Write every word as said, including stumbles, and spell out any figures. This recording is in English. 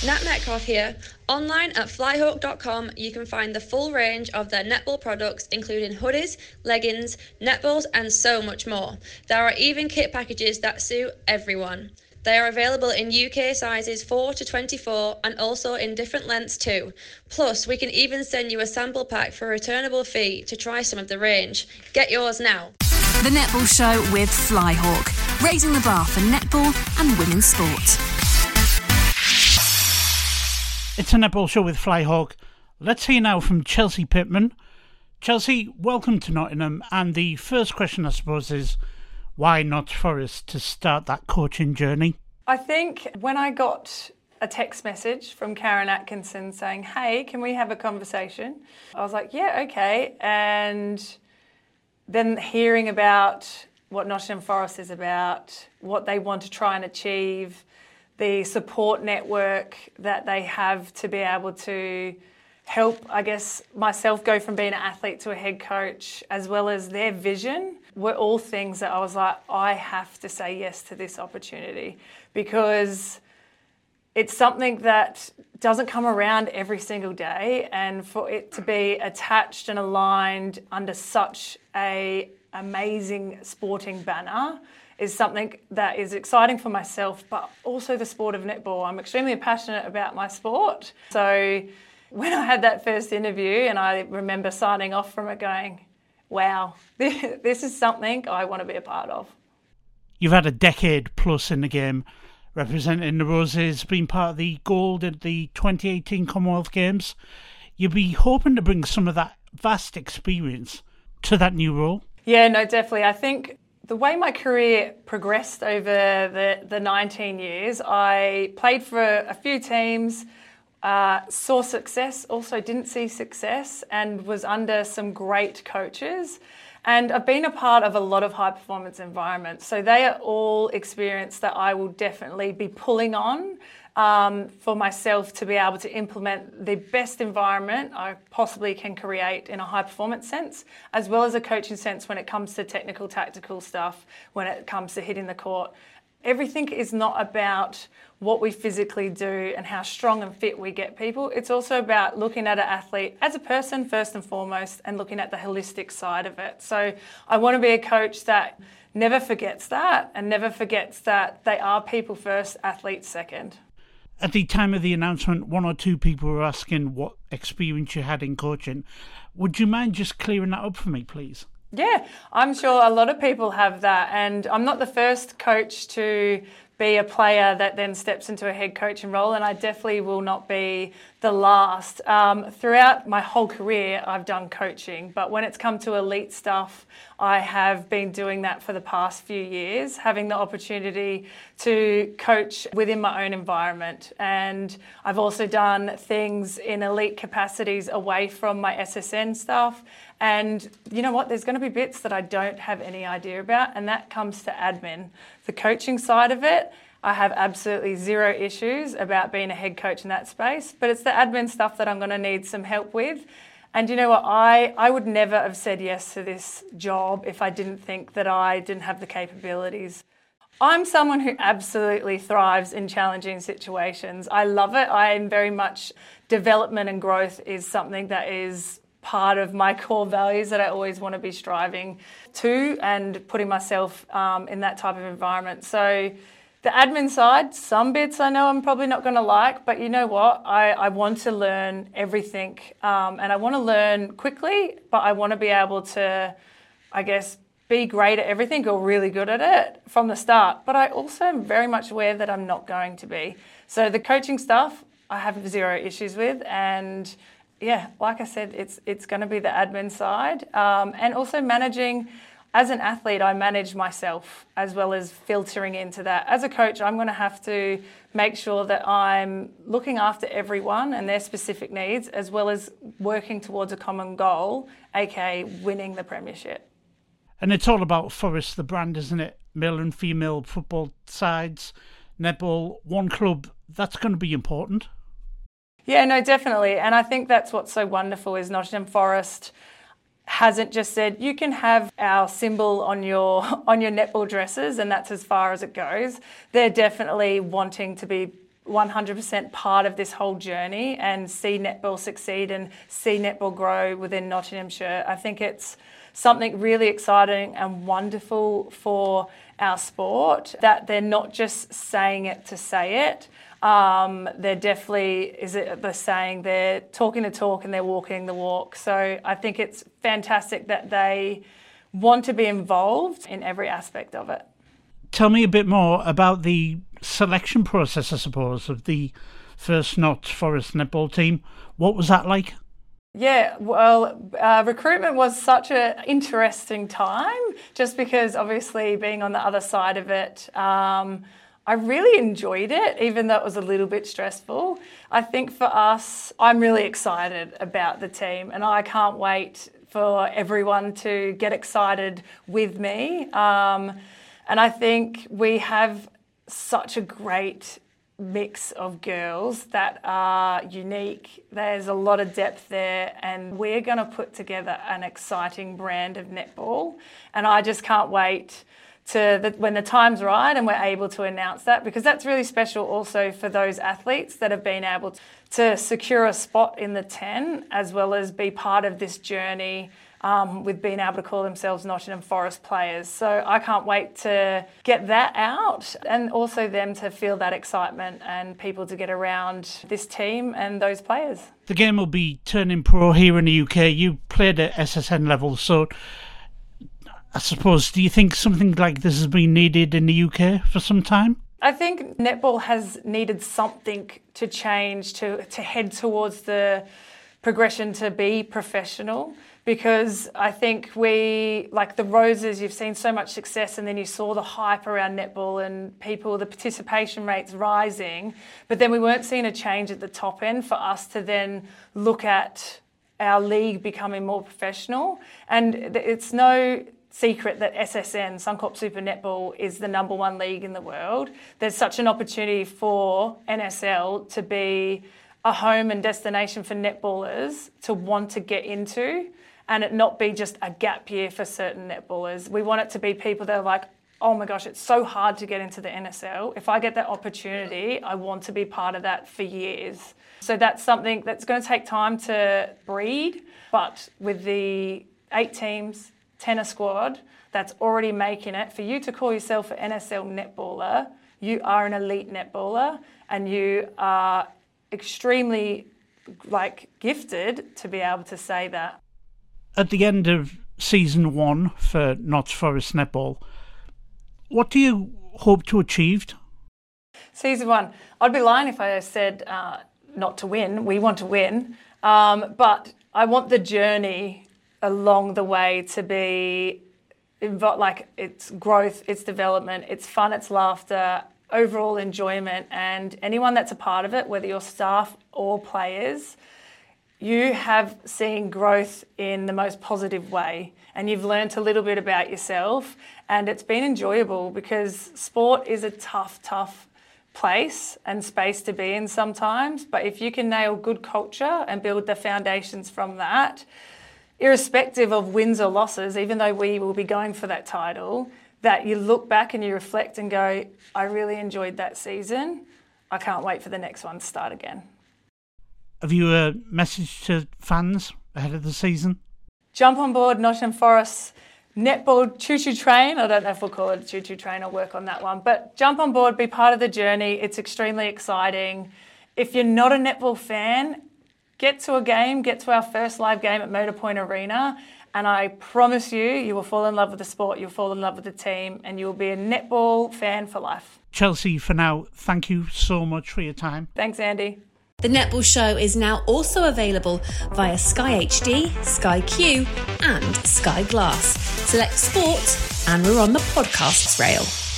Nat Metcalf here. Online at flyhawk dot com you can find the full range of their netball products, including hoodies, leggings, netballs and so much more. There are even kit packages that suit everyone. They are available in U K sizes four to twenty-four and also in different lengths too. Plus, we can even send you a sample pack for a returnable fee to try some of the range. Get yours now. The Netball Show with Flyhawk, raising the bar for netball and women's sport. It's a Netball Show with Flyhawk. Let's hear now from Chelsea Pittman. Chelsea, welcome to Nottingham. And the first question, I suppose, is why not Forest to start that coaching journey? I think when I got a text message from Karen Atkinson saying, hey, can we have a conversation? I was like, yeah, okay. And then hearing about what Nottingham Forest is about, what they want to try and achieve, the support network that they have to be able to help, I guess, myself go from being an athlete to a head coach, as well as their vision, were all things that I was like, I have to say yes to this opportunity, because it's something that doesn't come around every single day, and for it to be attached and aligned under such a amazing sporting banner is something that is exciting for myself, but also the sport of netball. I'm extremely passionate about my sport. So when I had that first interview, and I remember signing off from it going, wow, this is something I want to be a part of. You've had a decade plus in the game, representing the Roses, being part of the gold at the twenty eighteen Commonwealth Games. You'll be hoping to bring some of that vast experience to that new role? Yeah, no, definitely. I think the way my career progressed over the, the nineteen years, I played for a, a few teams, uh, saw success, also didn't see success, and was under some great coaches. And I've been a part of a lot of high performance environments. So they are all experience that I will definitely be pulling on um, for myself to be able to implement the best environment I possibly can create in a high performance sense, as well as a coaching sense when it comes to technical, tactical stuff, when it comes to hitting the court. Everything is not about what we physically do and how strong and fit we get people. It's also about looking at an athlete as a person first and foremost, and looking at the holistic side of it. So I want to be a coach that never forgets that, and never forgets that they are people first, athletes second. At the time of the announcement, one or two people were asking what experience you had in coaching. Would you mind just clearing that up for me, please? Yeah, I'm sure a lot of people have that, and I'm not the first coach to be a player that then steps into a head coaching role, and I definitely will not be the last. Um, throughout my whole career, I've done coaching, but when it's come to elite stuff, I have been doing that for the past few years, having the opportunity to coach within my own environment. And I've also done things in elite capacities away from my S S N stuff. And you know what, there's going to be bits that I don't have any idea about, and that comes to admin. The coaching side of it, I have absolutely zero issues about being a head coach in that space, but it's the admin stuff that I'm going to need some help with. And you know what, I, I would never have said yes to this job if I didn't think that I didn't have the capabilities. I'm someone who absolutely thrives in challenging situations. I love it. I am very much, development and growth is something that is part of my core values that I always want to be striving to, and putting myself um, in that type of environment. So the admin side, some bits I know I'm probably not going to like, but you know what? I, I want to learn everything, um, and I want to learn quickly, but I want to be able to, I guess, be great at everything or really good at it from the start. But I also am very much aware that I'm not going to be. So the coaching stuff, I have zero issues with, and yeah, like I said, it's it's going to be the admin side, um, and also managing. As an athlete, I manage myself as well as filtering into that. As a coach, I'm going to have to make sure that I'm looking after everyone and their specific needs, as well as working towards a common goal, aka winning the premiership. And it's all about Forest, the brand, isn't it? Male and female football sides, netball, one club. That's going to be important. Yeah, no, definitely. And I think that's what's so wonderful is Nottingham Forest hasn't just said you can have our symbol on your on your netball dresses and that's as far as it goes. They're definitely wanting to be one hundred percent part of this whole journey and see netball succeed and see netball grow within Nottinghamshire. I think it's something really exciting and wonderful for our sport, that they're not just saying it to say it. Um, they're definitely, is it the saying, they're talking the talk and they're walking the walk. So I think it's fantastic that they want to be involved in every aspect of it. Tell me a bit more about the selection process, I suppose, of the first Notts Forest netball team. What was that like? Yeah, well, uh, recruitment was such an interesting time, just because obviously being on the other side of it, um, I really enjoyed it, even though it was a little bit stressful. I think for us, I'm really excited about the team, and I can't wait for everyone to get excited with me. Um, and I think we have such a great mix of girls that are unique. There's a lot of depth there, and we're going to put together an exciting brand of netball. And I just can't wait to the, when the time's right and we're able to announce that, because that's really special also for those athletes that have been able to secure a spot in the ten, as well as be part of this journey Um, with being able to call themselves Nottingham Forest players. So I can't wait to get that out, and also them to feel that excitement and people to get around this team and those players. The game will be turning pro here in the U K. You played at S S N level, so I suppose, do you think something like this has been needed in the U K for some time? I think netball has needed something to change to, to head towards the progression to be professional. Because I think we, like the Roses, you've seen so much success, and then you saw the hype around netball and people, the participation rates rising, but then we weren't seeing a change at the top end for us to then look at our league becoming more professional. And it's no secret that S S N, Suncorp Super Netball, is the number one league in the world. There's such an opportunity for N S L to be a home and destination for netballers to want to get into, and it not be just a gap year for certain netballers. We want it to be people that are like, oh my gosh, it's so hard to get into the N S L. If I get that opportunity, I want to be part of that for years. So that's something that's going to take time to breed, but with the eight teams, tenor squad that's already making it, for you to call yourself an N S L netballer, you are an elite netballer, and you are extremely like gifted to be able to say that. At the end of season one for Notts Forest Netball, what do you hope to achieve? Season one, I'd be lying if I said uh, not to win. We want to win, um, but I want the journey along the way to be invo- like it's growth, it's development, it's fun, it's laughter, overall enjoyment, and anyone that's a part of it, whether you're staff or players, you have seen growth in the most positive way, and you've learnt a little bit about yourself, and it's been enjoyable, because sport is a tough, tough place and space to be in sometimes, but if you can nail good culture and build the foundations from that, irrespective of wins or losses, even though we will be going for that title, that you look back and you reflect and go, I really enjoyed that season. I can't wait for the next one to start again. Have you a message to fans ahead of the season? Jump on board Nottingham Forest netball choo-choo train. I don't know if we'll call it a choo-choo train. I'll work on that one. But jump on board, be part of the journey. It's extremely exciting. If you're not a netball fan, get to a game, get to our first live game at Motorpoint Arena, and I promise you, you will fall in love with the sport, you'll fall in love with the team, and you'll be a netball fan for life. Chelsea, for now, thank you so much for your time. Thanks, Andy. The Netball Show is now also available via Sky H D, Sky Q and Sky Glass. Select sport, and we're on the podcasts rail.